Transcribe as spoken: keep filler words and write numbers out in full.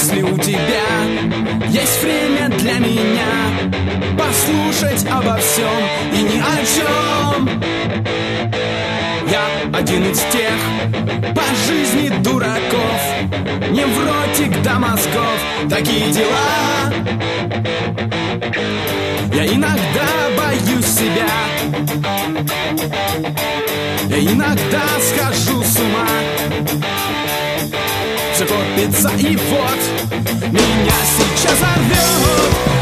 если у тебя есть время для меня послушать обо всем и ни о чем. Я один из тех по жизни дураков, невротик до мозгов, такие дела. Я иногда боюсь себя, я иногда схожу с ума. Все копится и вот меня сейчас взорвет.